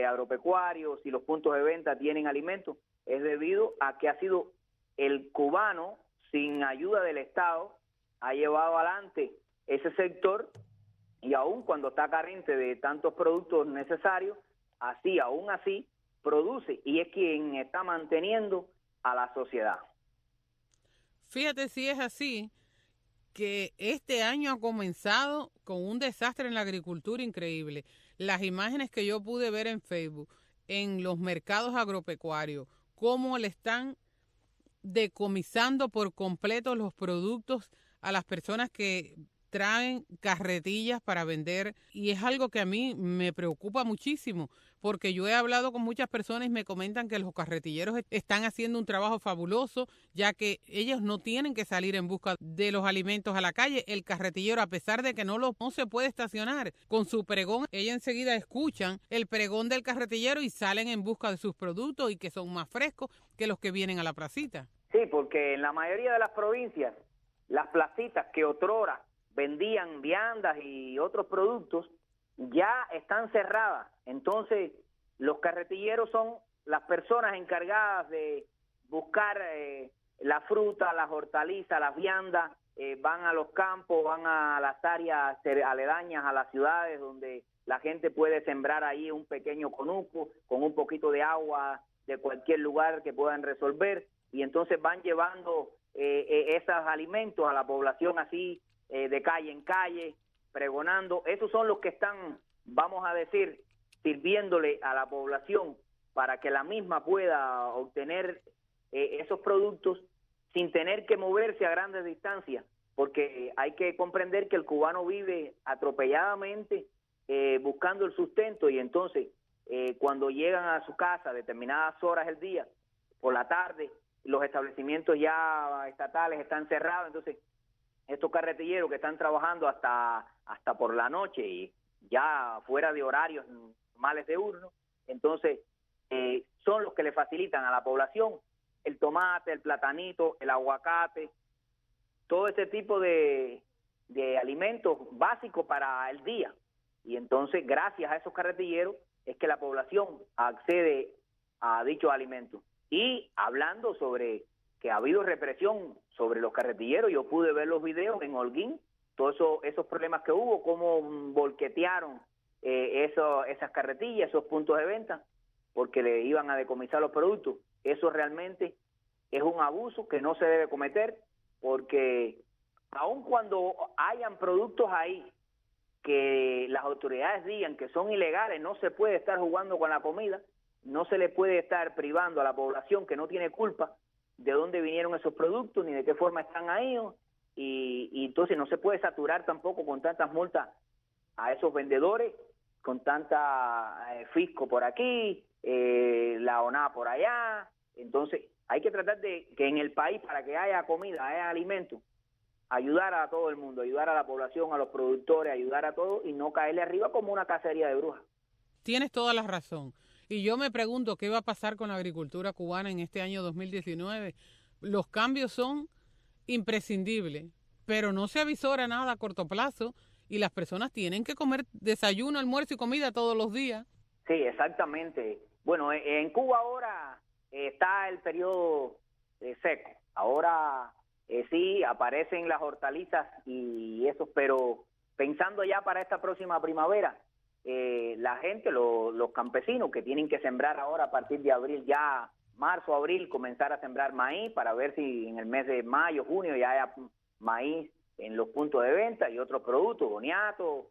agropecuarios y los puntos de venta tienen alimentos, es debido a que ha sido el cubano, sin ayuda del Estado, ha llevado adelante ese sector, y aún cuando está carente de tantos productos necesarios, aún así produce, y es quien está manteniendo a la sociedad. Fíjate si es así, que este año ha comenzado con un desastre en la agricultura increíble. Las imágenes que yo pude ver en Facebook, en los mercados agropecuarios, cómo le están decomisando por completo los productos a las personas que traen carretillas para vender, y es algo que a mí me preocupa muchísimo, porque yo he hablado con muchas personas y me comentan que los carretilleros están haciendo un trabajo fabuloso, ya que ellos no tienen que salir en busca de los alimentos a la calle. El carretillero, a pesar de que no se puede estacionar con su pregón, ellos enseguida escuchan el pregón del carretillero y salen en busca de sus productos, y que son más frescos que los que vienen a la placita. Sí, porque en la mayoría de las provincias, las placitas que otrora vendían viandas y otros productos, ya están cerradas. Entonces, los carretilleros son las personas encargadas de buscar la fruta, las hortalizas, las viandas, van a los campos, van a las áreas aledañas a las ciudades, donde la gente puede sembrar ahí un pequeño conuco con un poquito de agua de cualquier lugar que puedan resolver, y entonces van llevando esos alimentos a la población así, de calle en calle, pregonando. Esos son los que están, vamos a decir, sirviéndole a la población para que la misma pueda obtener esos productos sin tener que moverse a grandes distancias, porque hay que comprender que el cubano vive atropelladamente buscando el sustento, y entonces cuando llegan a su casa a determinadas horas del día, por la tarde, los establecimientos ya estatales están cerrados. Entonces estos carretilleros que están trabajando hasta por la noche y ya fuera de horarios normales de urno, entonces son los que le facilitan a la población el tomate, el platanito, el aguacate, todo este tipo de alimentos básicos para el día. Y entonces, gracias a esos carretilleros, es que la población accede a dichos alimentos. Y hablando sobre que ha habido represión sobre los carretilleros, yo pude ver los videos en Holguín, todos esos problemas que hubo, cómo bolquetearon esas carretillas, esos puntos de venta, porque le iban a decomisar los productos. Eso realmente es un abuso que no se debe cometer, porque aun cuando hayan productos ahí que las autoridades digan que son ilegales, no se puede estar jugando con la comida, no se le puede estar privando a la población que no tiene culpa de dónde vinieron esos productos ni de qué forma están ahí, y entonces no se puede saturar tampoco con tantas multas a esos vendedores, con tanta fisco por aquí, la ONA por allá. Entonces hay que tratar de que en el país, para que haya comida, haya alimento, ayudar a todo el mundo, ayudar a la población, a los productores, ayudar a todos, y no caerle arriba como una cacería de brujas. Tienes toda la razón. Y yo me pregunto qué va a pasar con la agricultura cubana en este año 2019. Los cambios son imprescindibles, pero no se avisora nada a corto plazo, y las personas tienen que comer desayuno, almuerzo y comida todos los días. Sí, exactamente. Bueno, en Cuba ahora está el periodo seco. Ahora sí aparecen las hortalizas y eso, pero pensando ya para esta próxima primavera, la gente, los campesinos que tienen que sembrar ahora a partir de abril, ya marzo, abril, comenzar a sembrar maíz para ver si en el mes de mayo, junio ya haya maíz en los puntos de venta y otros productos, boniato,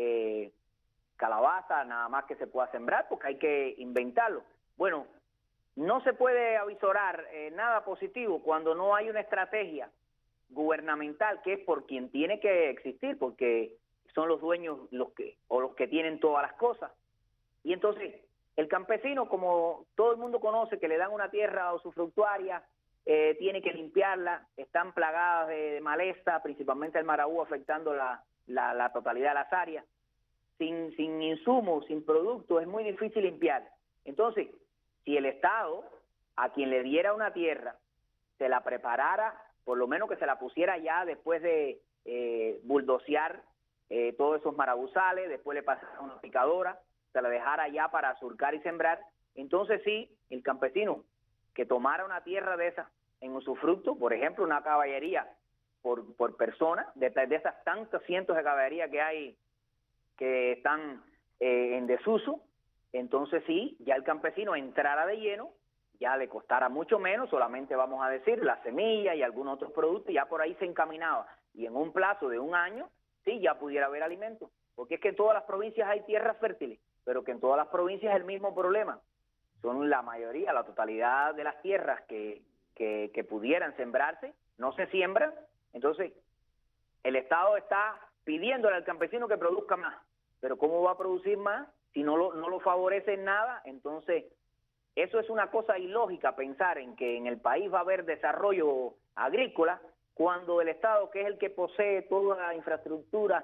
calabaza, nada más que se pueda sembrar, porque hay que inventarlo. Bueno, no se puede avisorar nada positivo cuando no hay una estrategia gubernamental, que es por quien tiene que existir, porque son los dueños los que tienen todas las cosas. Y entonces el campesino, como todo el mundo conoce, que le dan una tierra usufructuaria, tiene que limpiarla, están plagadas de maleza, principalmente el maraú, afectando la totalidad de las áreas. Sin insumos, sin productos, es muy difícil limpiar. Entonces, si el Estado, a quien le diera una tierra, se la preparara, por lo menos que se la pusiera ya después de buldocear todos esos marabuzales, después le pasara una picadora, se la dejara ya para surcar y sembrar, entonces sí, el campesino que tomara una tierra de esa en usufructo, por ejemplo, una caballería por persona, de esas tantas cientos de caballerías que hay que están en desuso, entonces sí, ya el campesino entrara de lleno, ya le costara mucho menos, solamente vamos a decir la semilla y algunos otros productos, ya por ahí se encaminaba, y en un plazo de un año, sí, ya pudiera haber alimento, porque es que en todas las provincias hay tierras fértiles, pero que en todas las provincias es el mismo problema, son la mayoría, la totalidad de las tierras que pudieran sembrarse, no se siembran. Entonces, el Estado está pidiéndole al campesino que produzca más, pero ¿cómo va a producir más si no lo favorece en nada? Entonces, eso es una cosa ilógica, pensar en que en el país va a haber desarrollo agrícola cuando el Estado, que es el que posee toda la infraestructura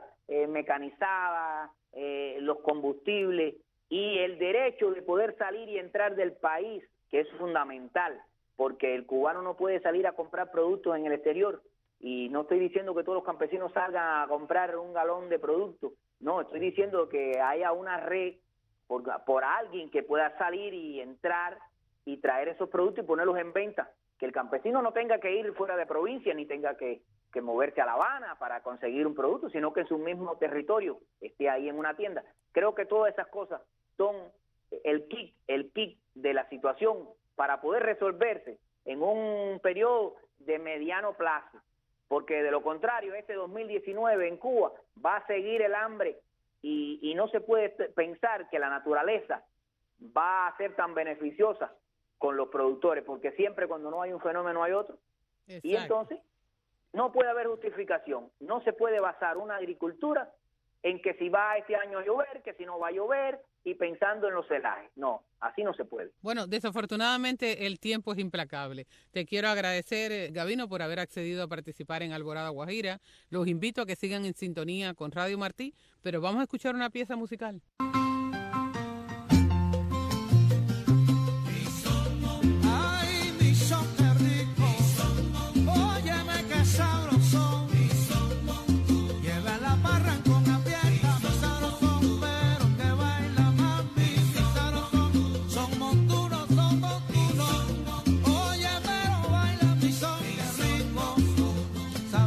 mecanizada, los combustibles y el derecho de poder salir y entrar del país, que es fundamental, porque el cubano no puede salir a comprar productos en el exterior. Y no estoy diciendo que todos los campesinos salgan a comprar un galón de producto, no, estoy diciendo que haya una red por alguien que pueda salir y entrar y traer esos productos y ponerlos en venta, que el campesino no tenga que ir fuera de provincia ni tenga que moverse a La Habana para conseguir un producto, sino que en su mismo territorio esté ahí en una tienda. Creo que todas esas cosas son el kit de la situación para poder resolverse en un periodo de mediano plazo. Porque de lo contrario, este 2019 en Cuba va a seguir el hambre y no se puede pensar que la naturaleza va a ser tan beneficiosa con los productores, porque siempre cuando no hay un fenómeno hay otro. Exacto. Y entonces no puede haber justificación, no se puede basar una agricultura en que si va este año a llover, que si no va a llover, y pensando en los celajes. No, así no se puede. Bueno, desafortunadamente el tiempo es implacable. Te quiero agradecer, Gavino, por haber accedido a participar en Alborada Guajira. Los invito a que sigan en sintonía con Radio Martí, pero vamos a escuchar una pieza musical.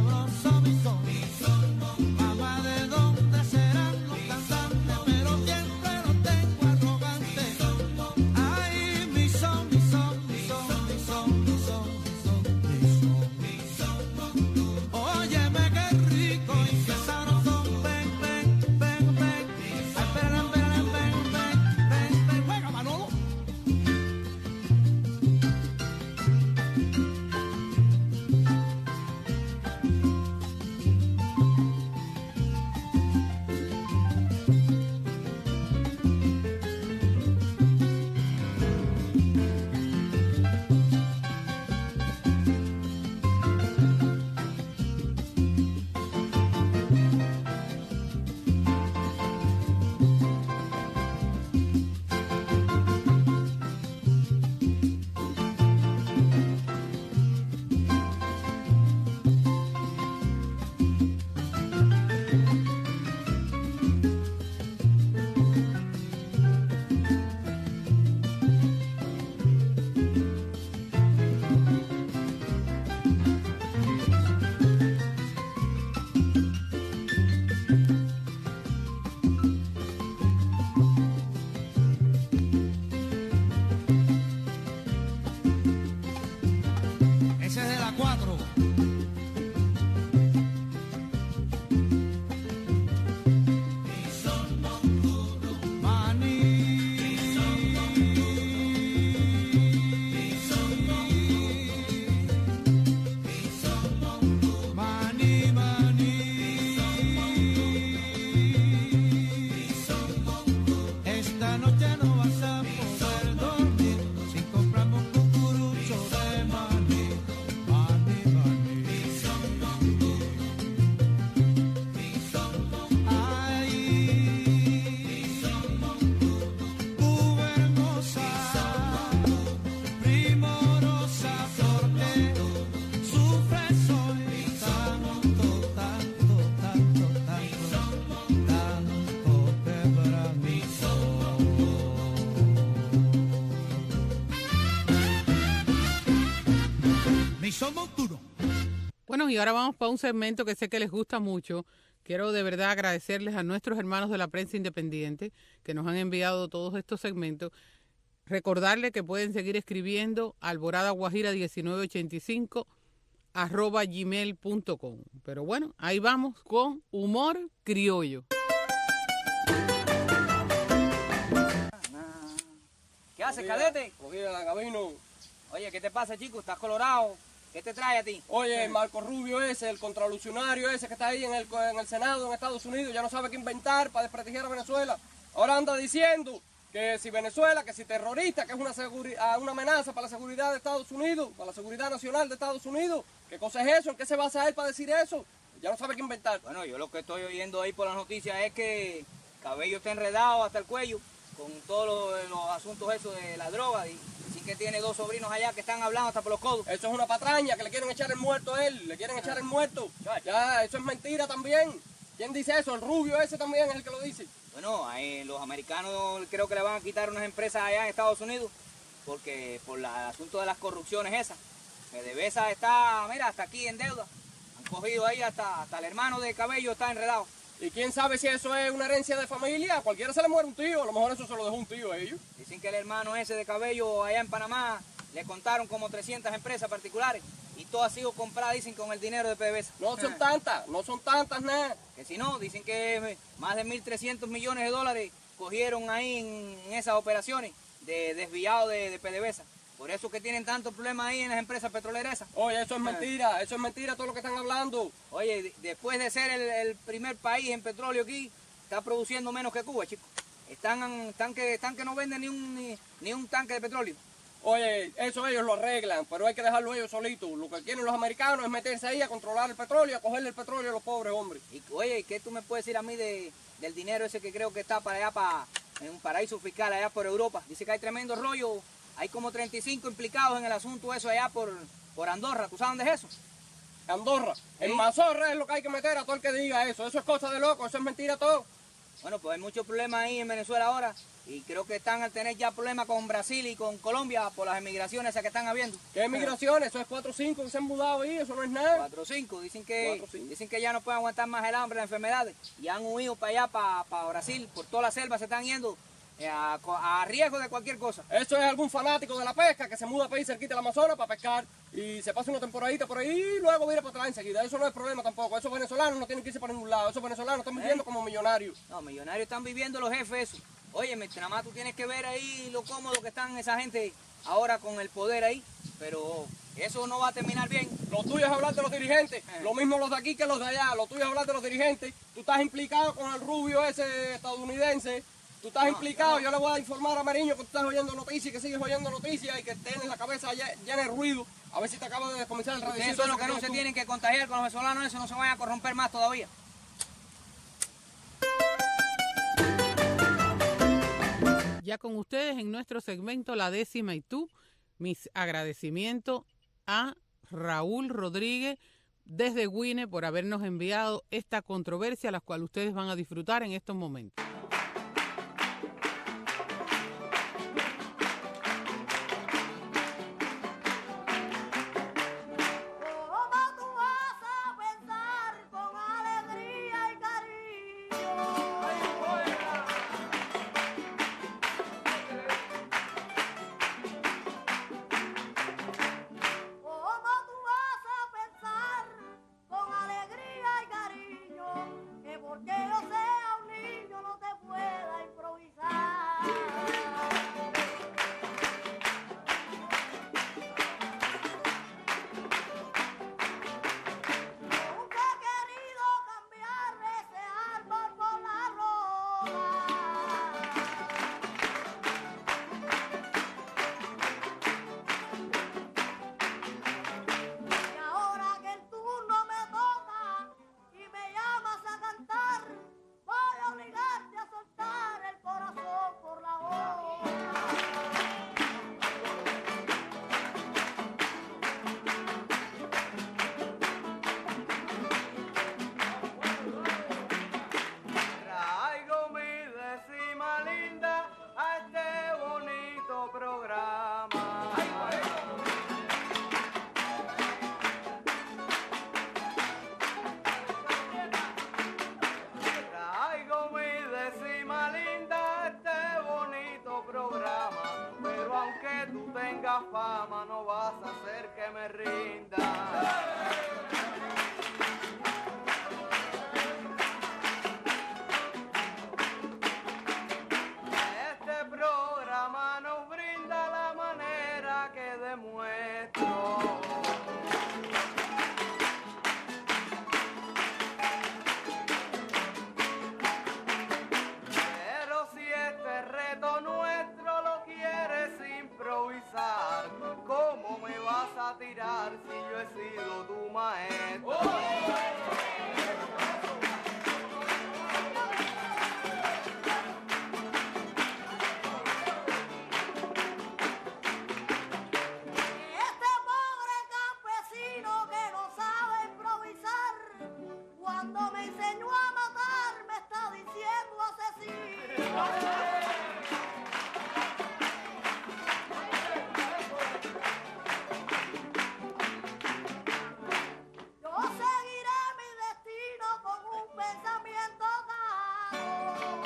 Mamá, ¿de dónde serán los cantantes? Pero ¿quién Bueno, y ahora vamos para un segmento que sé que les gusta mucho. Quiero de verdad agradecerles a nuestros hermanos de la prensa independiente que nos han enviado todos estos segmentos. Recordarles que pueden seguir escribiendo alboradaguajira1985 @gmail.com. Pero bueno, ahí vamos con humor criollo. ¿Qué haces, cadete? Cogida la camino. Oye, ¿qué te pasa, chico? ¿Estás colorado? ¿Qué te trae a ti? Oye, el Marco Rubio ese, el contralucionario ese que está ahí en el Senado en Estados Unidos, ya no sabe qué inventar para desprestigiar a Venezuela. Ahora anda diciendo que si Venezuela, que si terrorista, que es una amenaza para la seguridad de Estados Unidos, para la seguridad nacional de Estados Unidos. ¿Qué cosa es eso? ¿En qué se basa él para decir eso? Ya no sabe qué inventar. Bueno, yo lo que estoy oyendo ahí por las noticias es que Cabello está enredado hasta el cuello con todos los asuntos esos de la droga y sí que tiene 2 sobrinos allá que están hablando hasta por los codos. Eso es una patraña, que le quieren echar el muerto a él, le quieren echar el muerto. Ya, eso es mentira también. ¿Quién dice eso? El Rubio ese también es el que lo dice. Bueno, los americanos creo que le van a quitar unas empresas allá en Estados Unidos porque por el asunto de las corrupciones esas. PDVSA está, mira, hasta aquí en deuda. Han cogido ahí hasta el hermano de Cabello está enredado. ¿Y quién sabe si eso es una herencia de familia? A cualquiera se le muere un tío, a lo mejor eso se lo dejó un tío a ellos. Dicen que el hermano ese de Cabello allá en Panamá le contaron como 300 empresas particulares y todo ha sido comprado, dicen, con el dinero de PDVSA. No son tantas nada. Que si no, dicen que más de 1.300 millones de dólares cogieron ahí en esas operaciones de desviado de PDVSA. Por eso que tienen tantos problemas ahí en las empresas petroleras esas. Oye, eso es mentira todo lo que están hablando. Oye, después de ser el primer país en petróleo aquí, está produciendo menos que Cuba, chicos. Están que no venden ni un tanque de petróleo. Oye, eso ellos lo arreglan, pero hay que dejarlo ellos solitos. Lo que quieren los americanos es meterse ahí a controlar el petróleo, a cogerle el petróleo a los pobres hombres. Y oye, ¿qué tú me puedes decir a mí del dinero ese que creo que está para allá, en un paraíso fiscal allá por Europa? Dice que hay tremendo rollo. Hay como 35 implicados en el asunto eso allá por Andorra. ¿Tú sabes dónde es eso? Andorra. ¿Sí? En Mazorra es lo que hay que meter a todo el que diga eso. Eso es cosa de loco, eso es mentira todo. Bueno, pues hay muchos problemas ahí en Venezuela ahora y creo que están al tener ya problemas con Brasil y con Colombia por las emigraciones esas que están habiendo. ¿Qué emigraciones? Eso es 4 o 5 que se han mudado ahí, eso no es nada. 4 o 5, dicen que ya no pueden aguantar más el hambre, las enfermedades y han huido para allá, para Brasil, por toda la selva se están yendo. A riesgo de cualquier cosa. Eso es algún fanático de la pesca que se muda para ahí cerquita del Amazonas para pescar y se pasa una temporadita por ahí y luego viene para atrás enseguida. Eso no es problema tampoco. Esos venezolanos no tienen que irse para ningún lado. Esos venezolanos están viviendo como millonarios. No, millonarios están viviendo los jefes eso. Oye, nada más tú tienes que ver ahí lo cómodo que están esa gente ahora con el poder ahí, pero eso no va a terminar bien. Lo tuyo es hablar de los dirigentes, lo mismo los de aquí que los de allá. Lo tuyo es hablar de los dirigentes. Tú estás implicado con el Rubio ese estadounidense. Tú estás implicado, yo le voy a informar a Mariño que tú estás oyendo noticias y que sigues oyendo noticias y que tienes la cabeza llena de ruido. A ver si te acaba de descomenzar el radio. Eso es lo que no se tienen que contagiar con los venezolanos, eso no se vaya a corromper más todavía. Ya con ustedes en nuestro segmento La Décima y Tú, mis agradecimientos a Raúl Rodríguez desde Guine por habernos enviado esta controversia, la cual ustedes van a disfrutar en estos momentos. Porque yo sea un niño no te tenga fama no vas a hacer que me rinda. Este programa nos brinda la manera que demuestro. Pero si este reto nuestro lo quieres improvisar, ¿cómo me vas a tirar si yo he sido tu maestro? Este pobre campesino que no sabe improvisar, cuando me enseñó a matar me está diciendo asesino. Yo seguiré mi destino con un pensamiento claro.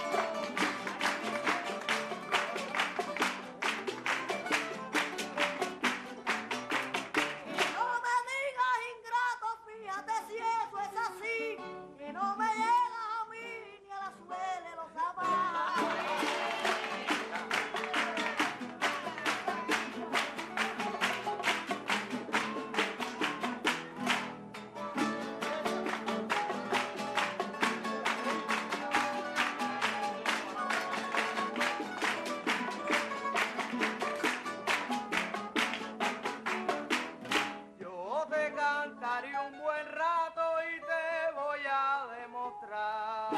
No me digas ingrato, fíjate si eso es así, que no me llega a mí ni a la suela de los zapatos. Yo te cantaré un buen rato y te voy a demostrar.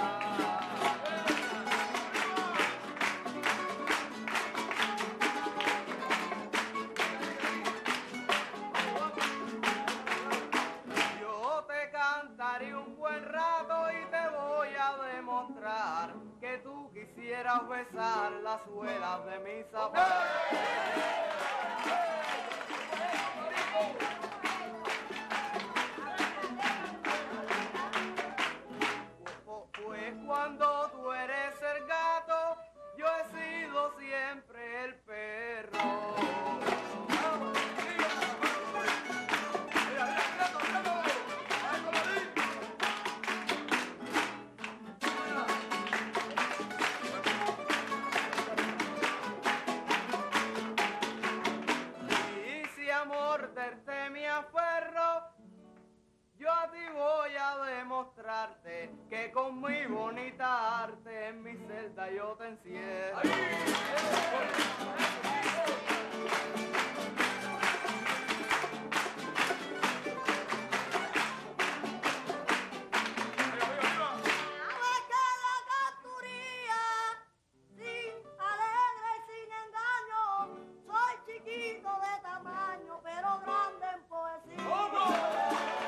Yo te cantaré un buen rato y te voy a demostrar que tú quisieras besar las suelas de mis zapatos. Pues cuando tú eres el gato, yo he sido siempre el perro. Y si a morderte me aferro, yo a ti voy a demostrarte que con mi bonita arte en mi celda yo te encierro. Sabes que la canturía, sin alegre y sin engaño, soy chiquito de tamaño, pero grande en poesía.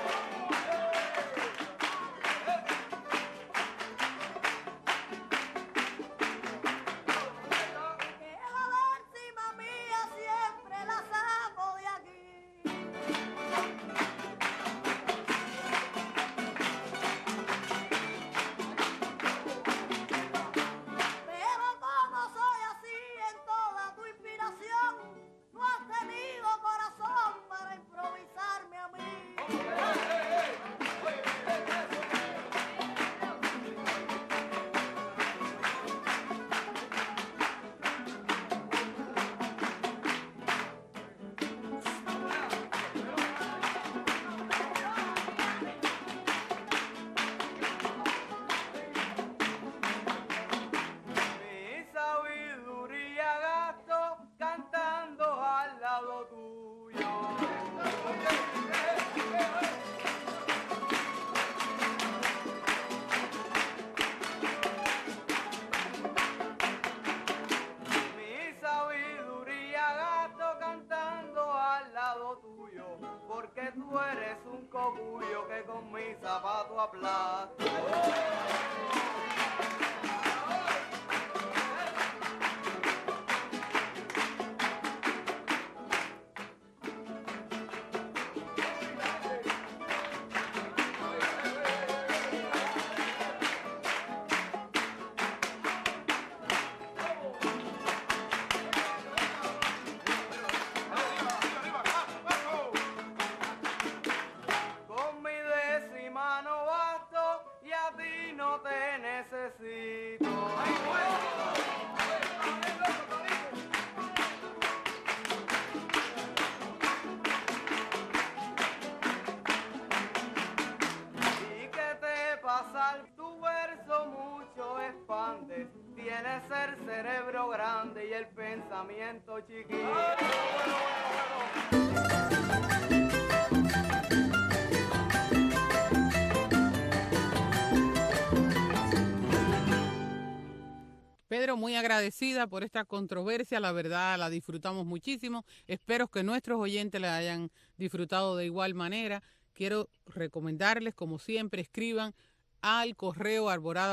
Que la encima mía siempre la saco de aquí. Pero como soy así en toda tu inspiración, no has tenido corazón para improvisarme a mí. Mi sabiduría gasto cantando al lado tuyo. Mi sabiduría gasto cantando al lado tuyo, porque tú eres un cogullo que con mi zapato aplasto. quiere ser cerebro grande y el pensamiento chiquito. Pedro, muy agradecida por esta controversia, la verdad la disfrutamos muchísimo. Espero que nuestros oyentes la hayan disfrutado de igual manera. Quiero recomendarles, como siempre, escriban al correo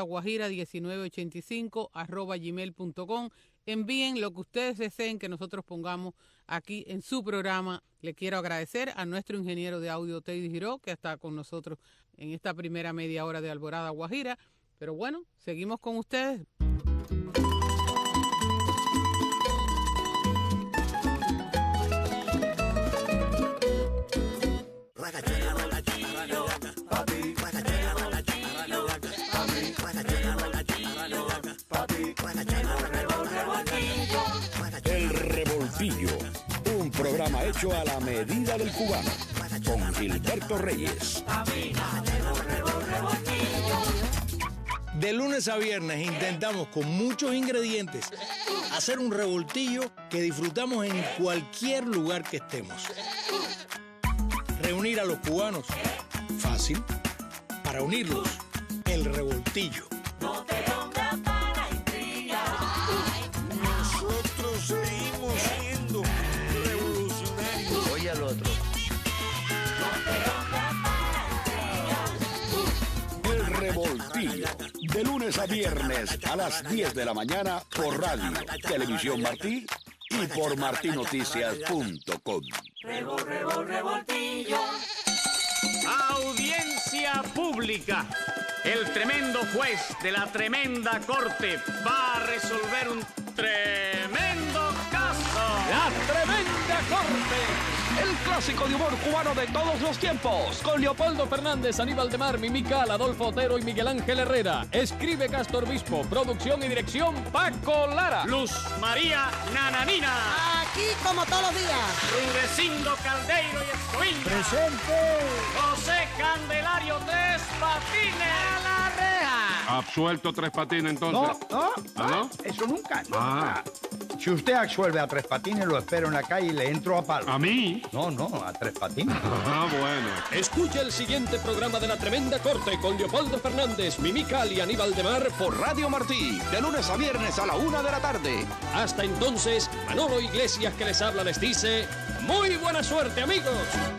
alboradaguajira1985@gmail.com. Envíen lo que ustedes deseen que nosotros pongamos aquí en su programa. Le quiero agradecer a nuestro ingeniero de audio, Teddy Giró, que está con nosotros en esta primera media hora de Alborada Guajira. Pero bueno, seguimos con ustedes. El Revoltillo, un programa hecho a la medida del cubano, con Gilberto Reyes. De lunes a viernes intentamos con muchos ingredientes hacer un revoltillo que disfrutamos en cualquier lugar que estemos. Reunir a los cubanos, fácil. Para unirlos, el revoltillo. No te pongas para intrigar. Nosotros seguimos siendo revolucionarios. Oye al otro. El Revoltillo, de lunes a viernes a las 10 de la mañana por Radio, Televisión Martí y por martinoticias.com. Revoltillo. Audiencia pública. El tremendo juez de la tremenda corte va a resolver un tremendo caso. La Tremenda Corte. El clásico de humor cubano de todos los tiempos. Con Leopoldo Fernández, Aníbal de Mar, Mimical, Adolfo Otero y Miguel Ángel Herrera. Escribe Castor Bispo. Producción y dirección Paco Lara. Luz María Nananina. Aquí como todos los días. Rudecindo Caldeiro y Escoviña. ¡Presente! José Candelario Tres Patines. A la reja. Absuelto Tres Patines entonces. No, eso nunca. Si usted absuelve a Tres Patines, lo espero en la calle y le entro a palo. ¿A mí? No, a Tres Patines. Bueno. Escucha el siguiente programa de La Tremenda Corte con Leopoldo Fernández, Mimical y Aníbal de Mar Por Radio Martí, de lunes a viernes a la 1 de la tarde. Hasta entonces, Manolo Iglesias que les habla les dice ¡muy buena suerte, amigos!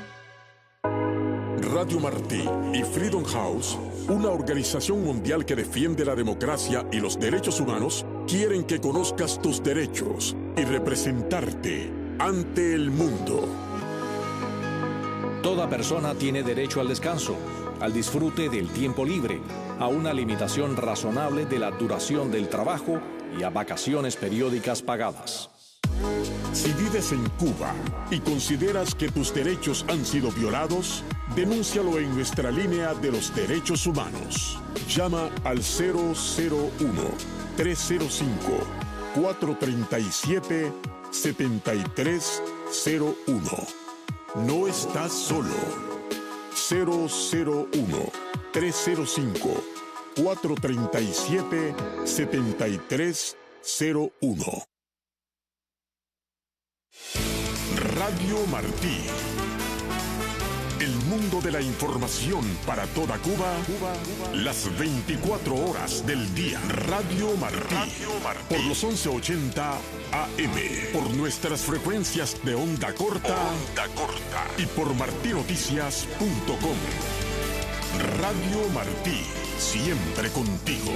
Radio Martí y Freedom House, una organización mundial que defiende la democracia y los derechos humanos, quieren que conozcas tus derechos y representarte ante el mundo. Toda persona tiene derecho al descanso, al disfrute del tiempo libre, a una limitación razonable de la duración del trabajo y a vacaciones periódicas pagadas. Si vives en Cuba y consideras que tus derechos han sido violados, denúncialo en nuestra línea de los derechos humanos. Llama al 001-305-437-7301. No estás solo. 001-305-437-7301. Radio Martí. El mundo de la información para toda Cuba, las 24 horas del día. Radio Martí. Por los 1180 AM. Por nuestras frecuencias de onda corta. Y por martinoticias.com. Radio Martí. Siempre contigo.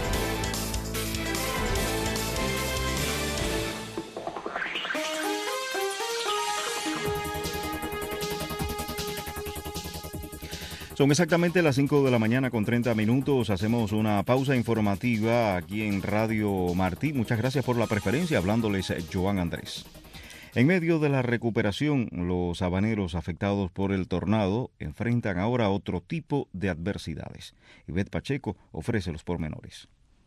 Son exactamente las 5 de la mañana con 30 minutos. Hacemos una pausa informativa aquí en Radio Martí. Muchas gracias por la preferencia. Hablándoles Joan Andrés. En medio de la recuperación, los habaneros afectados por el tornado enfrentan ahora otro tipo de adversidades. Ivette Pacheco ofrece los pormenores.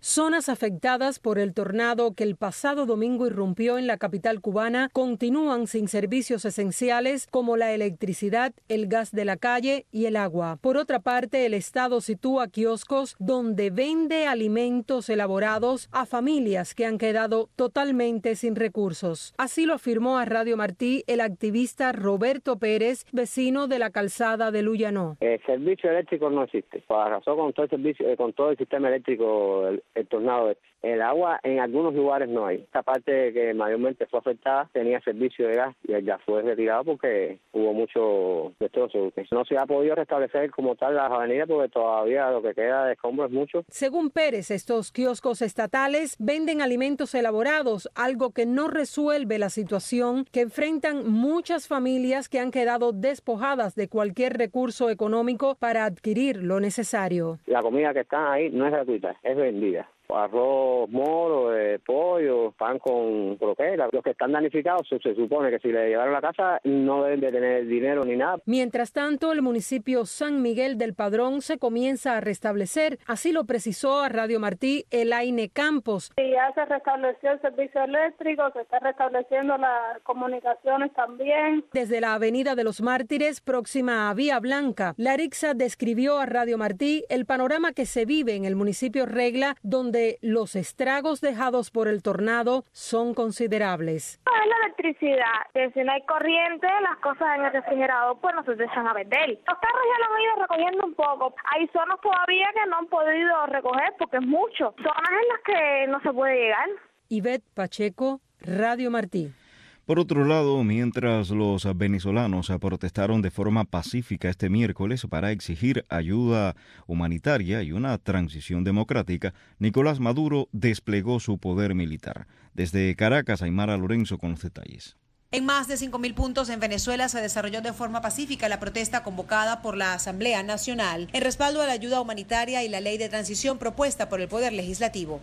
Zonas afectadas por el tornado que el pasado domingo irrumpió en la capital cubana continúan sin servicios esenciales como la electricidad, el gas de la calle y el agua. Por otra parte, el Estado sitúa kioscos donde vende alimentos elaborados a familias que han quedado totalmente sin recursos. Así lo afirmó a Radio Martí el activista Roberto Pérez, vecino de la calzada de Luyanó. El servicio eléctrico no existe. Arrasó con todo el servicio, con todo el sistema eléctrico el tornado. El agua en algunos lugares no hay. Esta parte que mayormente fue afectada tenía servicio de gas y el gas fue retirado porque hubo mucho destrozo. No se ha podido restablecer como tal las avenidas porque todavía lo que queda de escombros es mucho. Según Pérez, estos kioscos estatales venden alimentos elaborados, algo que no resuelve la situación que enfrentan muchas familias que han quedado despojadas de cualquier recurso económico para adquirir lo necesario. La comida que está ahí no es gratuita, es vendida. Arroz moro, pollo, pan con croquetas. Los que están damnificados se supone que si le llevaron a la casa no deben de tener dinero ni nada. Mientras tanto, el municipio San Miguel del Padrón se comienza a restablecer. Así lo precisó a Radio Martí Elaine Campos. Ya se restableció el servicio eléctrico, se está restableciendo las comunicaciones también. Desde la Avenida de los Mártires, próxima a Vía Blanca, Larixa describió a Radio Martí el panorama que se vive en el municipio Regla, donde los estragos dejados por el tornado son considerables. Es la electricidad, que si no hay corriente, las cosas en el refrigerador pues no se echan a vender. Los carros ya lo han ido recogiendo un poco. Hay zonas todavía que no han podido recoger porque es mucho. Zonas en las que no se puede llegar. Ivette Pacheco, Radio Martí. Por otro lado, mientras los venezolanos protestaron de forma pacífica este miércoles para exigir ayuda humanitaria y una transición democrática, Nicolás Maduro desplegó su poder militar. Desde Caracas, Aymara Lorenzo con los detalles. En más de 5.000 puntos en Venezuela se desarrolló de forma pacífica la protesta convocada por la Asamblea Nacional en respaldo a la ayuda humanitaria y la ley de transición propuesta por el Poder Legislativo.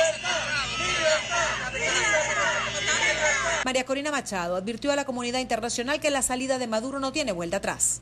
María Corina Machado advirtió a la comunidad internacional que la salida de Maduro no tiene vuelta atrás. No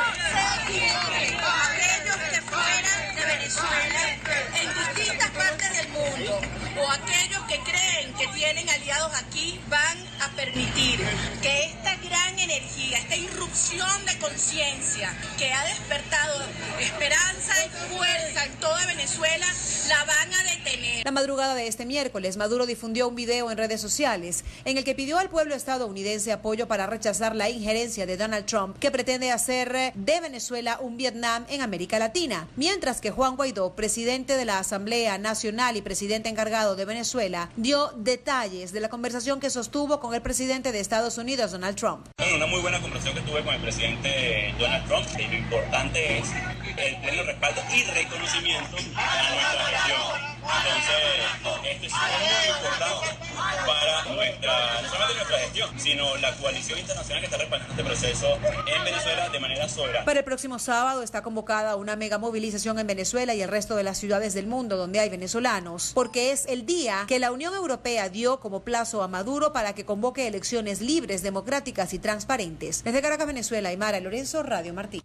se quiere aquellos que fueran de Venezuela en distintas partes del mundo o aquellos que creen que tienen aliados aquí van a permitir que esta gran energía, esta irrupción de conciencia que ha despertado esperanza y fuerza en toda Venezuela, la van a detener. La madrugada de este miércoles, Maduro difundió un video en redes sociales en el que pidió al pueblo estadounidense apoyo para rechazar la injerencia de Donald Trump, que pretende hacer de Venezuela un Vietnam en América Latina. Mientras que Juan Guaidó, presidente de la Asamblea Nacional y presidente encargado de Venezuela, dio detalles de la conversación que sostuvo con el presidente de Estados Unidos, Donald Trump. Bueno, una muy buena conversación que tuve con el presidente Donald Trump, y lo importante es el pleno respaldo y reconocimiento a nuestra región. Entonces, esto es muy importante para no solamente nuestra gestión, sino la coalición internacional que está respaldando este proceso en Venezuela de manera soberana. Para el próximo sábado está convocada una mega movilización en Venezuela y el resto de las ciudades del mundo donde hay venezolanos, porque es el día que la Unión Europea dio como plazo a Maduro para que convoque elecciones libres, democráticas y transparentes. Desde Caracas, Venezuela, Aymara Lorenzo, Radio Martí.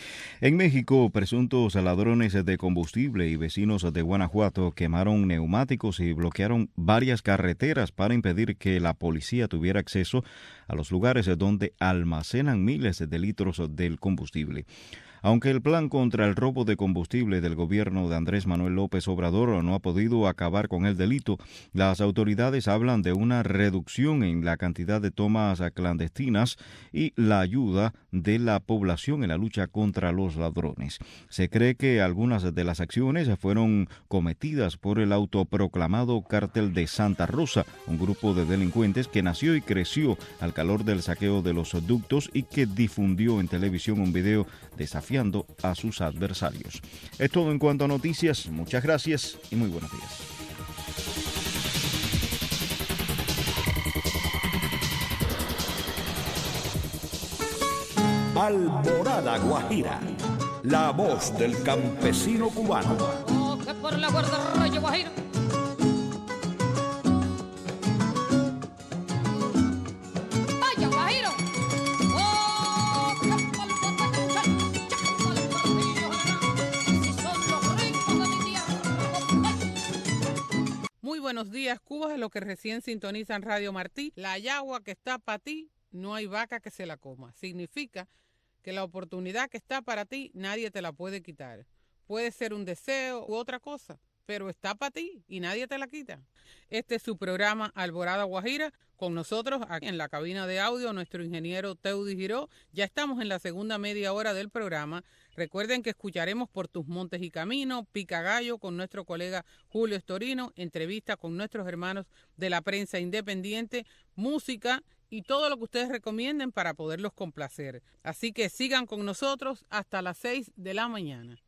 En México, presuntos ladrones de combustible y vecinos de Guanajuato quemaron neumáticos y bloquearon varias carreteras para impedir que la policía tuviera acceso a los lugares donde almacenan miles de litros del combustible. Aunque el plan contra el robo de combustible del gobierno de Andrés Manuel López Obrador no ha podido acabar con el delito, las autoridades hablan de una reducción en la cantidad de tomas clandestinas y la ayuda de la población en la lucha contra los ladrones. Se cree que algunas de las acciones fueron cometidas por el autoproclamado Cártel de Santa Rosa, un grupo de delincuentes que nació y creció al calor del saqueo de los ductos y que difundió en televisión un video desafiando a sus adversarios. Es todo en cuanto a noticias. Muchas gracias y muy buenos días. Alborada Guajira, la voz del campesino cubano. Que por la guardarraya Guajira. ¡Vaya, Guajiro! buenos días, Cuba, es lo que recién sintonizan Radio Martí. La yagua que está para ti, no hay vaca que se la coma. Significa que la oportunidad que está para ti, nadie te la puede quitar. Puede ser un deseo u otra cosa, pero está para ti y nadie te la quita. Este es su programa Alborada Guajira. Con nosotros aquí en la cabina de audio, nuestro ingeniero Teudi Giró. Ya estamos en la segunda media hora del programa. Recuerden que escucharemos Por tus montes y caminos, Pica Gallo con nuestro colega Julio Estorino, entrevista con nuestros hermanos de la prensa independiente, música y todo lo que ustedes recomienden para poderlos complacer. Así que sigan con nosotros hasta las 6 de la mañana.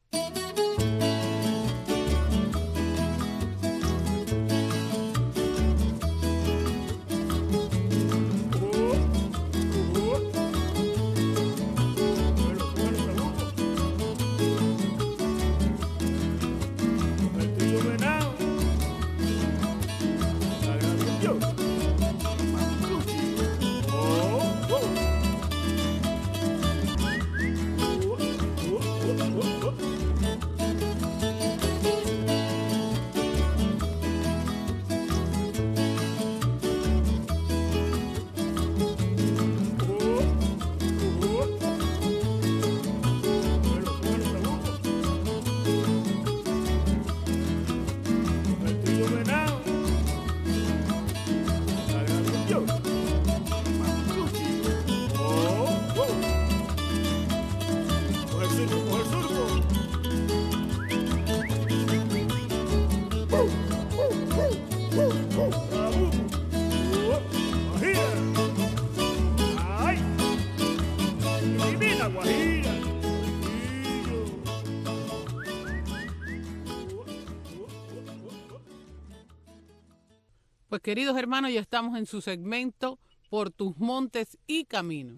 Pues queridos hermanos, ya estamos en su segmento Por tus montes y caminos.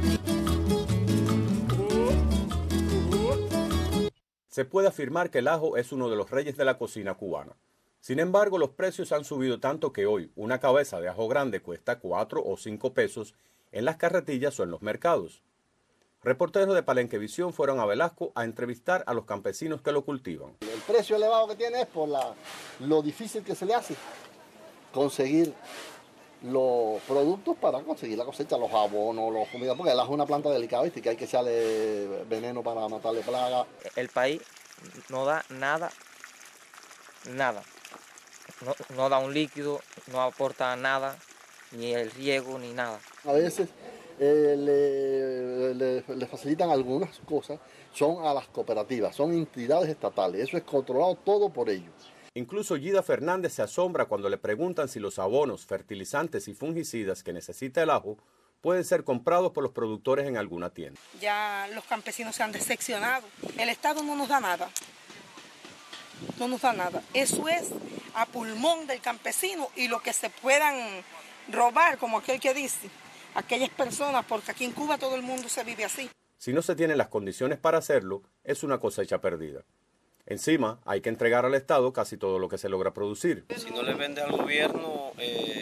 Se puede afirmar que el ajo es uno de los reyes de la cocina cubana. Sin embargo, los precios han subido tanto que hoy una cabeza de ajo grande cuesta 4 o 5 pesos en las carretillas o en los mercados. Reporteros de Palenquevisión fueron a Velasco a entrevistar a los campesinos que lo cultivan. El precio elevado que tiene es por lo difícil que se le hace conseguir los productos para conseguir la cosecha, los abonos, los comidas, porque el ajo es una planta delicada, ¿viste? Que hay que echarle veneno para matarle plagas. El país no da nada. No da un líquido, no aporta nada, ni el riego, ni nada. A veces le facilitan algunas cosas, son a las cooperativas, son entidades estatales, eso es controlado todo por ellos. Incluso Gida Fernández se asombra cuando le preguntan si los abonos, fertilizantes y fungicidas que necesita el ajo pueden ser comprados por los productores en alguna tienda. Ya los campesinos se han decepcionado. El Estado no nos da nada. No nos da nada. Eso es a pulmón del campesino y lo que se puedan robar, como aquel que dice, aquellas personas, porque aquí en Cuba todo el mundo se vive así. Si no se tienen las condiciones para hacerlo, es una cosecha perdida. Encima, hay que entregar al Estado casi todo lo que se logra producir. Si no le vendes al gobierno,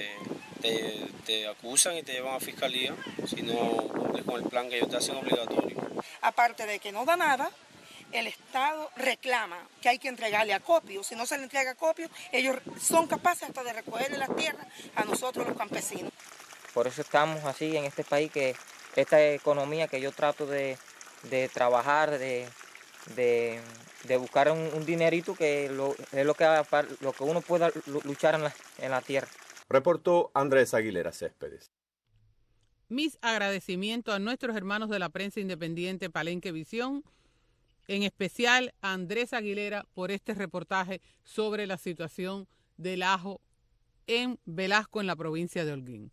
te acusan y te llevan a fiscalía si no cumples con el plan que ellos te hacen obligatorio. Aparte de que no da nada, el Estado reclama que hay que entregarle acopio. Si no se le entrega acopio, ellos son capaces hasta de recogerle las tierras a nosotros los campesinos. Por eso estamos así en este país, que esta economía que yo trato de trabajar, de buscar un dinerito que es lo que uno pueda luchar en la tierra. Reportó Andrés Aguilera Céspedes. Mis agradecimientos a nuestros hermanos de la prensa independiente Palenquevisión, en especial a Andrés Aguilera por este reportaje sobre la situación del ajo en Velasco, en la provincia de Holguín.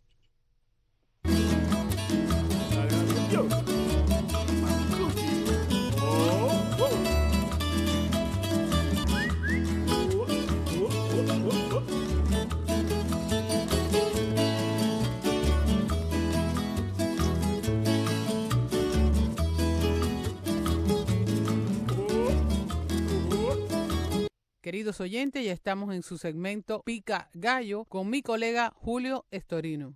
Queridos oyentes, ya estamos en su segmento Pica Gallo con mi colega Julio Estorino.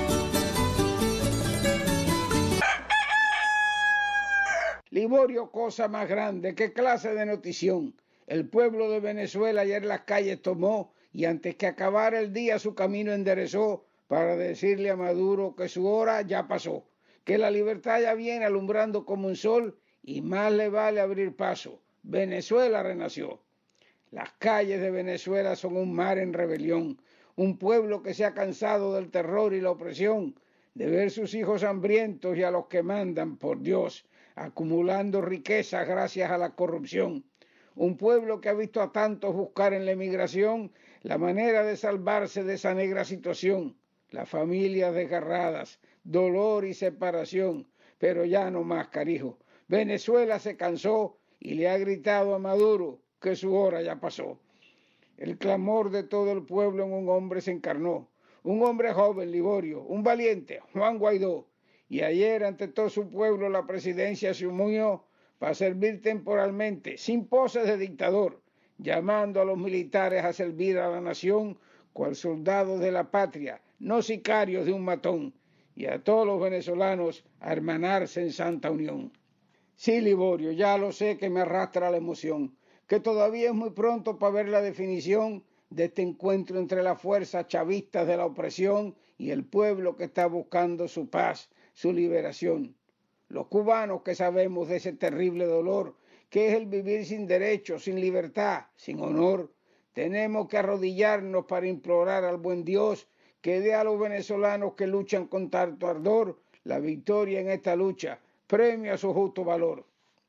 Liborio, cosa más grande, qué clase de notición. El pueblo de Venezuela ayer las calles tomó y antes que acabara el día su camino enderezó para decirle a Maduro que su hora ya pasó, que la libertad ya viene alumbrando como un sol y más le vale abrir paso. Venezuela renació. Las calles de Venezuela son un mar en rebelión, un pueblo que se ha cansado del terror y la opresión, de ver sus hijos hambrientos y a los que mandan, por Dios, acumulando riquezas gracias a la corrupción. Un pueblo que ha visto a tantos buscar en la emigración la manera de salvarse de esa negra situación. Las familias desgarradas, dolor y separación, pero ya no más, carijo. Venezuela se cansó y le ha gritado a Maduro que su hora ya pasó. El clamor de todo el pueblo en un hombre se encarnó. Un hombre joven, Liborio, un valiente, Juan Guaidó. Y ayer ante todo su pueblo la presidencia se unió para servir temporalmente, sin poses de dictador, llamando a los militares a servir a la nación cual soldados de la patria, no sicarios de un matón, y a todos los venezolanos a hermanarse en santa unión. Sí, Liborio, ya lo sé que me arrastra la emoción, que todavía es muy pronto para ver la definición de este encuentro entre las fuerzas chavistas de la opresión y el pueblo que está buscando su paz, su liberación. Los cubanos que sabemos de ese terrible dolor, que es el vivir sin derechos, sin libertad, sin honor, tenemos que arrodillarnos para implorar al buen Dios que dé a los venezolanos que luchan con tanto ardor la victoria en esta lucha, premio a su justo valor.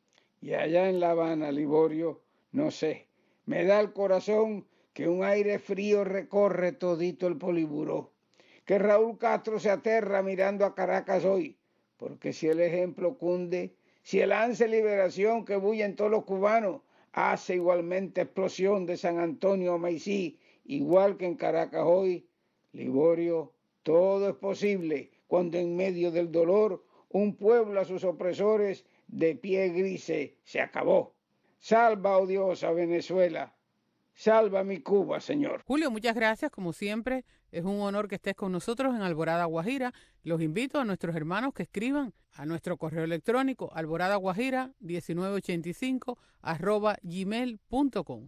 Y allá en La Habana, Liborio, no sé, me da el corazón que un aire frío recorre todito el Poliburó, que Raúl Castro se aterra mirando a Caracas hoy, porque si el ejemplo cunde, si el ansia de liberación que bulle en todos los cubanos hace igualmente explosión de San Antonio a Maicí, igual que en Caracas hoy, Liborio, todo es posible cuando en medio del dolor un pueblo a sus opresores de pie grise se acabó. Salva, oh Dios, a Venezuela. Salva mi Cuba, Señor. Julio, muchas gracias, como siempre. Es un honor que estés con nosotros en Alborada Guajira. Los invito a nuestros hermanos que escriban a nuestro correo electrónico alboradaguajira1985@gmail.com.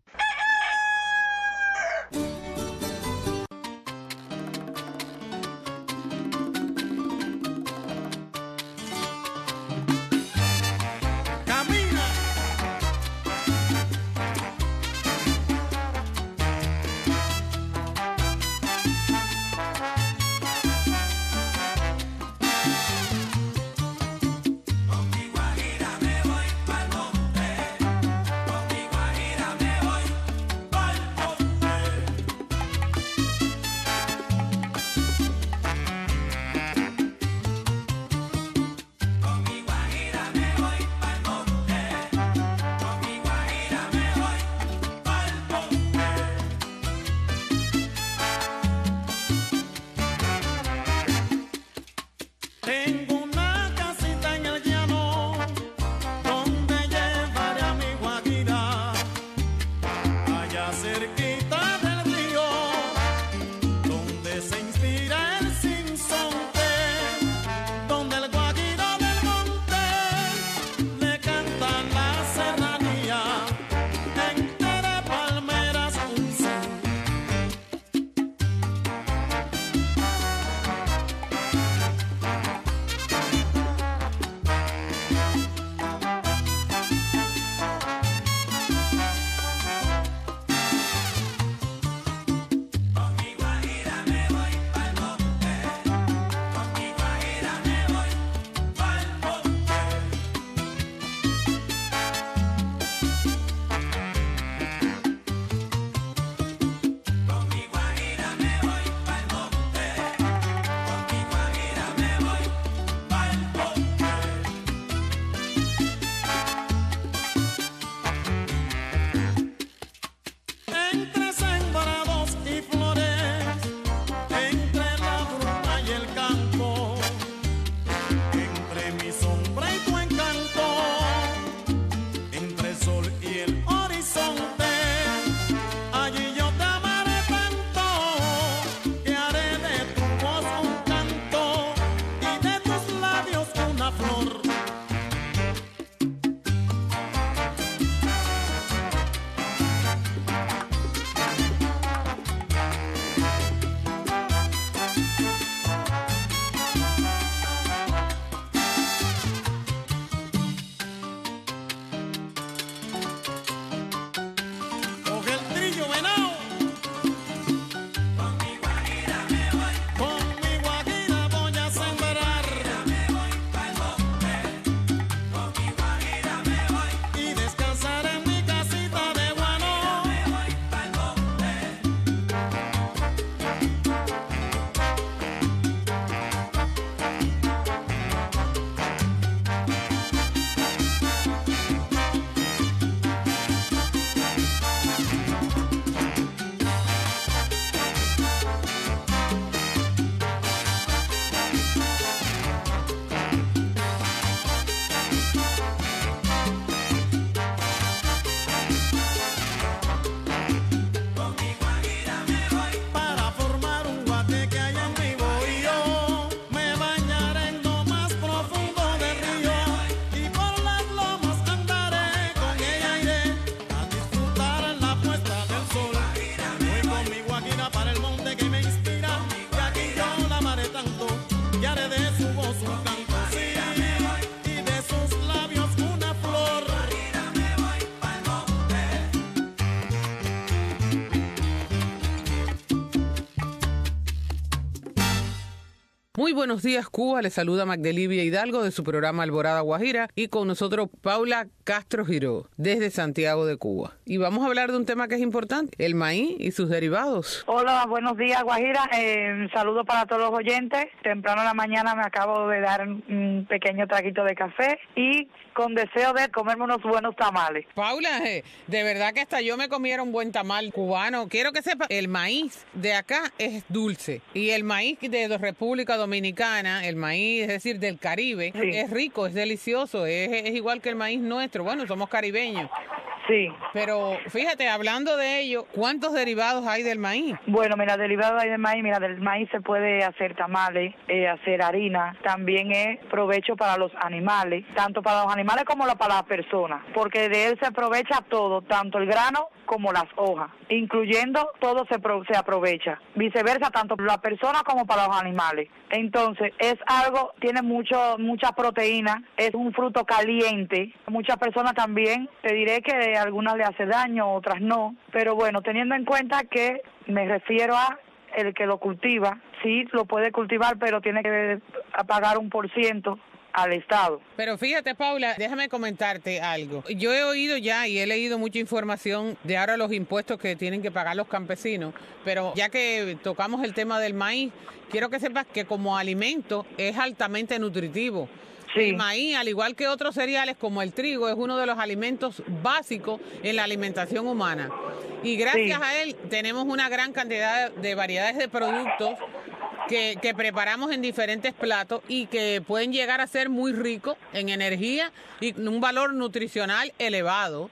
Muy buenos días, Cuba. Les saluda Magdelivia Hidalgo de su programa Alborada Guajira y con nosotros Paula Castro Giró desde Santiago de Cuba. Y vamos a hablar de un tema que es importante, el maíz y sus derivados. Hola, buenos días, Guajira. Un saludo para todos los oyentes. Temprano en la mañana me acabo de dar un pequeño traguito de café y con deseo de comerme unos buenos tamales. Paula, de verdad que hasta yo me comiera un buen tamal cubano. Quiero que sepa, el maíz de acá es dulce y el maíz de la República Dominicana, el maíz, es decir, del Caribe, sí, es rico, es delicioso, es igual que el maíz nuestro. Bueno, somos caribeños. Sí. Pero fíjate, hablando de ello, ¿cuántos derivados hay del maíz? Bueno, mira, derivados hay del maíz. Mira, del maíz se puede hacer tamales, hacer harina. También es provecho para los animales, tanto para los animales como para las personas, porque de él se aprovecha todo, tanto el grano como las hojas, incluyendo todo se aprovecha. Viceversa, tanto para las personas como para los animales. Entonces, es algo, tiene mucha proteína, es un fruto caliente. Muchas personas también, te diré que a algunas le hace daño, otras no. Pero bueno, teniendo en cuenta que me refiero a el que lo cultiva, sí lo puede cultivar, pero tiene que pagar un % al Estado. Pero fíjate, Paula, déjame comentarte algo. Yo he oído ya y he leído mucha información de ahora los impuestos que tienen que pagar los campesinos, pero ya que tocamos el tema del maíz, quiero que sepas que como alimento es altamente nutritivo. Sí. El maíz, al igual que otros cereales como el trigo, es uno de los alimentos básicos en la alimentación humana. Y gracias a él tenemos una gran cantidad de variedades de productos que preparamos en diferentes platos y que pueden llegar a ser muy ricos en energía y un valor nutricional elevado.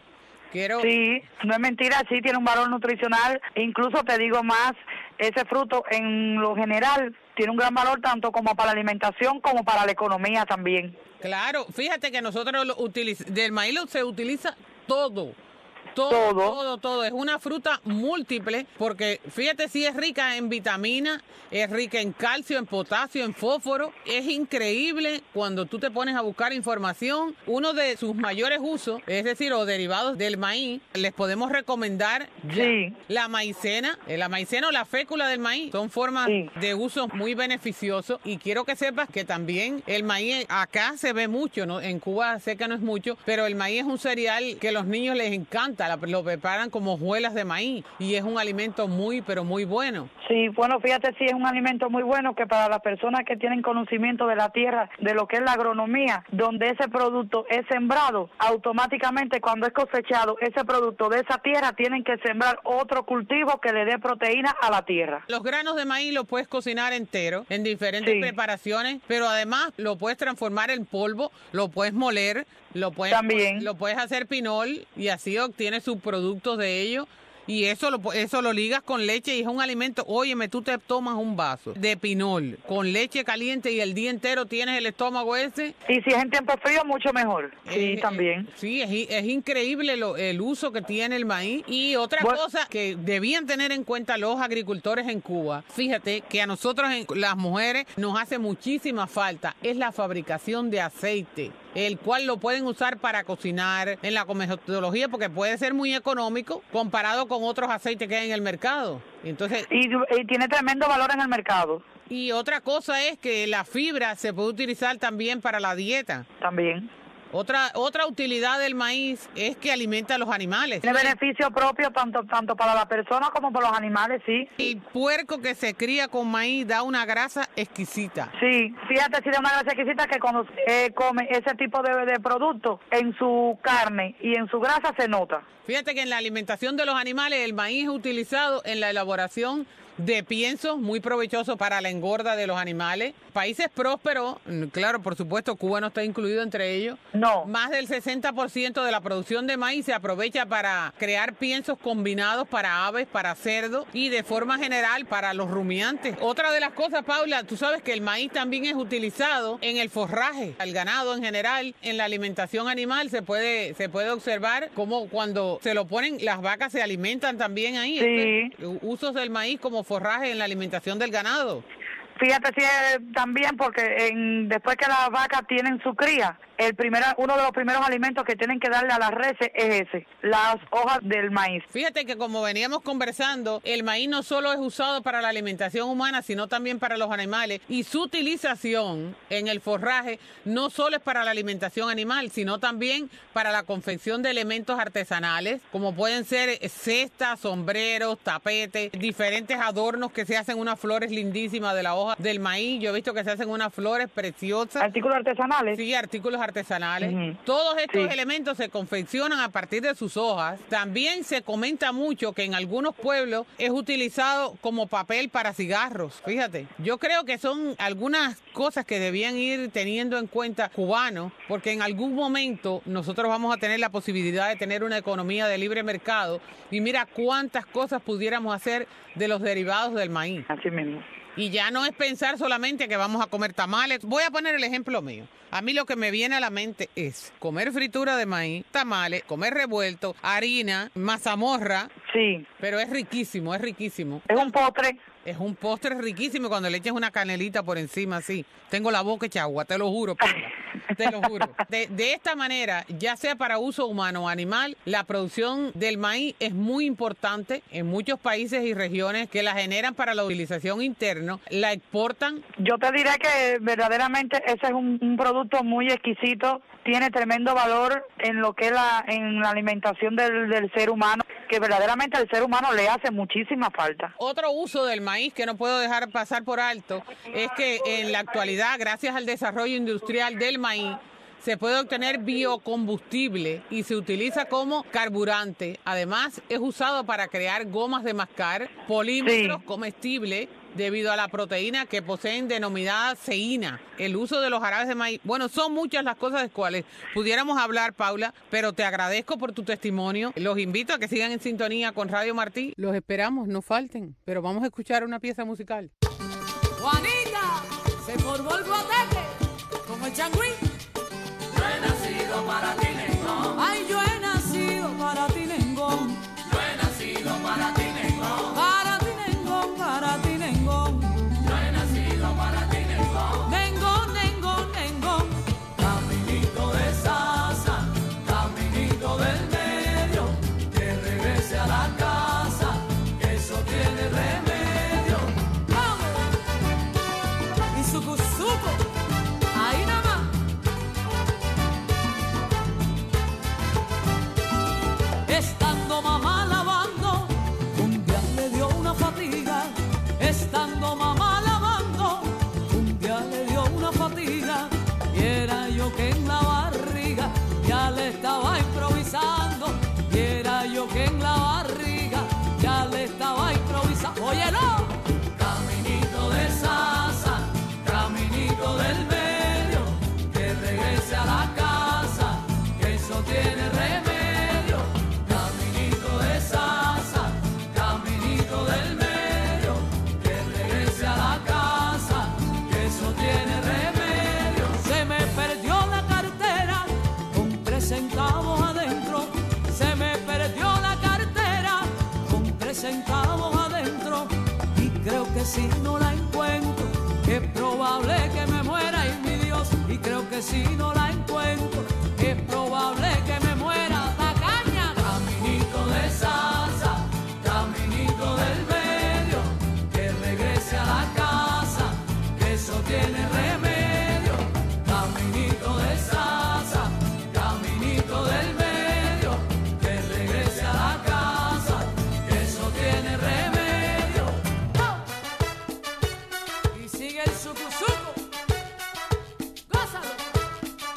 Sí, no es mentira, sí tiene un valor nutricional. Incluso te digo más, ese fruto en lo general tiene un gran valor tanto como para la alimentación como para la economía también. Claro, fíjate que nosotros del maíz se utiliza todo. Todo. Es una fruta múltiple porque fíjate si es rica en vitaminas, es rica en calcio, en potasio, en fósforo. Es increíble cuando tú te pones a buscar información. Uno de sus mayores usos, es decir, o derivados del maíz, les podemos recomendar la maicena. La maicena o la fécula del maíz son formas de uso muy beneficiosos y quiero que sepas que también el maíz acá se ve mucho, ¿no? En Cuba sé que no es mucho, pero el maíz es un cereal que a los niños les encanta. Lo preparan como hojuelas de maíz y es un alimento muy, pero muy bueno. Sí, bueno, fíjate, sí, es un alimento muy bueno que para las personas que tienen conocimiento de la tierra, de lo que es la agronomía, donde ese producto es sembrado, automáticamente cuando es cosechado, ese producto de esa tierra tienen que sembrar otro cultivo que le dé proteína a la tierra. Los granos de maíz los puedes cocinar entero en diferentes preparaciones, pero además lo puedes transformar en polvo, lo puedes moler, lo puedes hacer pinol y así obtienes subproductos de ello. Y eso lo ligas con leche y es un alimento. Óyeme, tú te tomas un vaso de pinol con leche caliente y el día entero tienes el estómago ese. Y si es en tiempo frío, mucho mejor. Sí, también. Sí, es increíble el uso que tiene el maíz. Y otra cosa que debían tener en cuenta los agricultores en Cuba, fíjate que a nosotros, las mujeres, nos hace muchísima falta, es la fabricación de aceite, el cual lo pueden usar para cocinar en la cometología porque puede ser muy económico comparado con otros aceites que hay en el mercado. Entonces, y tiene tremendo valor en el mercado. Y otra cosa es que la fibra se puede utilizar también para la dieta. También. Otra utilidad del maíz es que alimenta a los animales. Tiene beneficio propio tanto para la persona como para los animales, sí. El puerco que se cría con maíz da una grasa exquisita. Sí, fíjate, sí da una grasa exquisita que cuando come ese tipo de producto, en su carne y en su grasa se nota. Fíjate que en la alimentación de los animales el maíz es utilizado en la elaboración de piensos muy provechosos para la engorda de los animales. Países prósperos, claro, por supuesto, Cuba no está incluido entre ellos. No. Más del 60% de la producción de maíz se aprovecha para crear piensos combinados para aves, para cerdos y de forma general para los rumiantes. Otra de las cosas, Paula, tú sabes que el maíz también es utilizado en el forraje, al ganado en general, en la alimentación animal se puede observar cómo cuando se lo ponen, las vacas se alimentan también ahí. Sí. Usos del maíz como forraje en la alimentación del ganado. Fíjate si es también porque después que las vacas tienen su cría, uno de los primeros alimentos que tienen que darle a las reses es ese, las hojas del maíz. Fíjate que como veníamos conversando, el maíz no solo es usado para la alimentación humana, sino también para los animales, y su utilización en el forraje no solo es para la alimentación animal, sino también para la confección de elementos artesanales, como pueden ser cestas, sombreros, tapetes, diferentes adornos que se hacen, unas flores lindísimas de la hoja del maíz. Yo he visto que se hacen unas flores preciosas. ¿Artículos artesanales? Sí, artículos artesanales. Todos estos elementos se confeccionan a partir de sus hojas. También se comenta mucho que en algunos pueblos es utilizado como papel para cigarros. Fíjate, yo creo que son algunas cosas que debían ir teniendo en cuenta cubanos, porque en algún momento nosotros vamos a tener la posibilidad de tener una economía de libre mercado y mira cuántas cosas pudiéramos hacer de los derivados del maíz. Así mismo. Y ya no es pensar solamente que vamos a comer tamales. Voy a poner el ejemplo mío. A mí lo que me viene a la mente es comer fritura de maíz, tamales, comer revuelto, harina, mazamorra. Sí. Pero es riquísimo, es riquísimo. Es un postre. Es un postre riquísimo cuando le echas una canelita por encima, así. Tengo la boca hecha agua, te lo juro, Paula. Te lo juro. De esta manera, ya sea para uso humano o animal, la producción del maíz es muy importante en muchos países y regiones que la generan para la utilización interna, la exportan. Yo te diré que verdaderamente ese es un producto muy exquisito, tiene tremendo valor en lo que es en la alimentación del ser humano, que verdaderamente al ser humano le hace muchísima falta. Otro uso del maíz que no puedo dejar pasar por alto es que en la actualidad, gracias al desarrollo industrial del maíz, se puede obtener biocombustible y se utiliza como carburante. Además, es usado para crear gomas de mascar, polímeros comestibles, debido a la proteína que poseen denominada ceína. El uso de los jarabes de maíz, bueno, son muchas las cosas de cuales pudiéramos hablar, Paula, pero te agradezco por tu testimonio. Los invito a que sigan en sintonía con Radio Martí. Los esperamos, no falten, pero vamos a escuchar una pieza musical. Juanita, se formó el guateque como el changüí. Yo he nacido para ti, Nengón. Ay, yo he nacido para ti, Nengón. Yo he nacido para ti, Nengón. Para ti, Nengón, para ti, Nengón. Yo he nacido para ti, Nengón. Nengón, Nengón, Nengón. Caminito de Sasa, caminito del medio, que regrese a la casa, que eso tiene remedio. ¡Vamos! Y suco, suco, ahí nada más. Estando mamá lavando, un día le dio una fatiga. Estando mamá lavando, un día le dio una fatiga. Y era yo que en la barriga ya le estaba improvisando. Y era yo que en la barriga ya le estaba improvisando. ¡Óyelo! Caminito de Sasa, caminito del medio, que regrese a la casa, que eso tiene remedio. Centavos adentro, se me perdió la cartera con 3 centavos adentro, y creo que si no la encuentro es probable que me muera, y mi Dios, y creo que si no la encuentro es probable que me muera. Tacaña, caminito de Sasa, caminito del medio, que regrese a la casa, que eso tiene remedio. Caminito de Sasa, caminito del medio, que regrese a la casa, que eso tiene remedio. ¡Oh! Y sigue el suco, suco. Gózalo.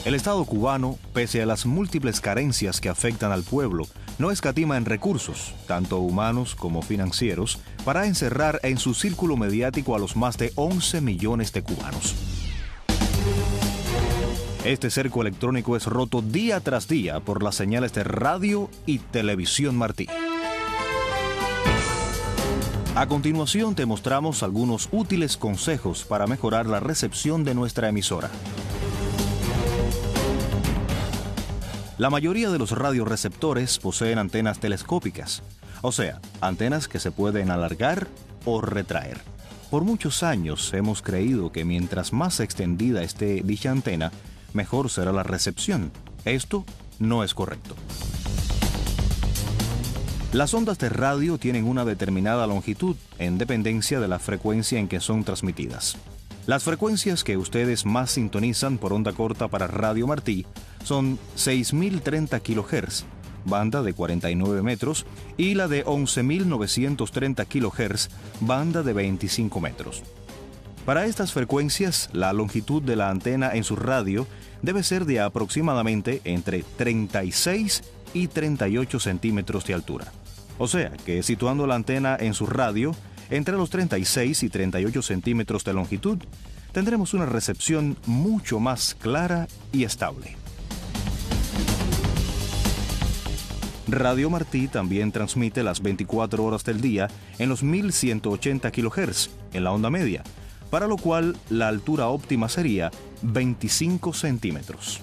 El Estado cubano, pese a las múltiples carencias que afectan al pueblo, no escatima en recursos, tanto humanos como financieros, para encerrar en su círculo mediático a los más de 11 millones de cubanos. Este cerco electrónico es roto día tras día por las señales de radio y televisión Martí. A continuación te mostramos algunos útiles consejos para mejorar la recepción de nuestra emisora. La mayoría de los radioreceptores poseen antenas telescópicas, o sea, antenas que se pueden alargar o retraer. Por muchos años hemos creído que mientras más extendida esté dicha antena, mejor será la recepción. Esto no es correcto. Las ondas de radio tienen una determinada longitud en dependencia de la frecuencia en que son transmitidas. Las frecuencias que ustedes más sintonizan por onda corta para Radio Martí son 6.030 kHz, banda de 49 metros, y la de 11.930 kHz, banda de 25 metros. Para estas frecuencias, la longitud de la antena en su radio debe ser de aproximadamente entre 36 y 38 centímetros de altura. O sea que situando la antena en su radio, entre los 36 y 38 centímetros de longitud, tendremos una recepción mucho más clara y estable. Radio Martí también transmite las 24 horas del día en los 1180 kHz, en la onda media, para lo cual la altura óptima sería 25 centímetros.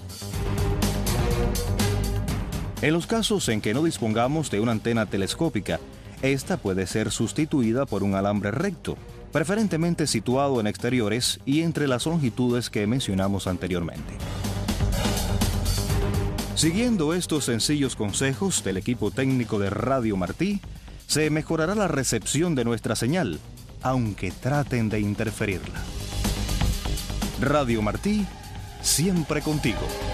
En los casos en que no dispongamos de una antena telescópica, esta puede ser sustituida por un alambre recto, preferentemente situado en exteriores y entre las longitudes que mencionamos anteriormente. Siguiendo estos sencillos consejos del equipo técnico de Radio Martí, se mejorará la recepción de nuestra señal, aunque traten de interferirla. Radio Martí, siempre contigo.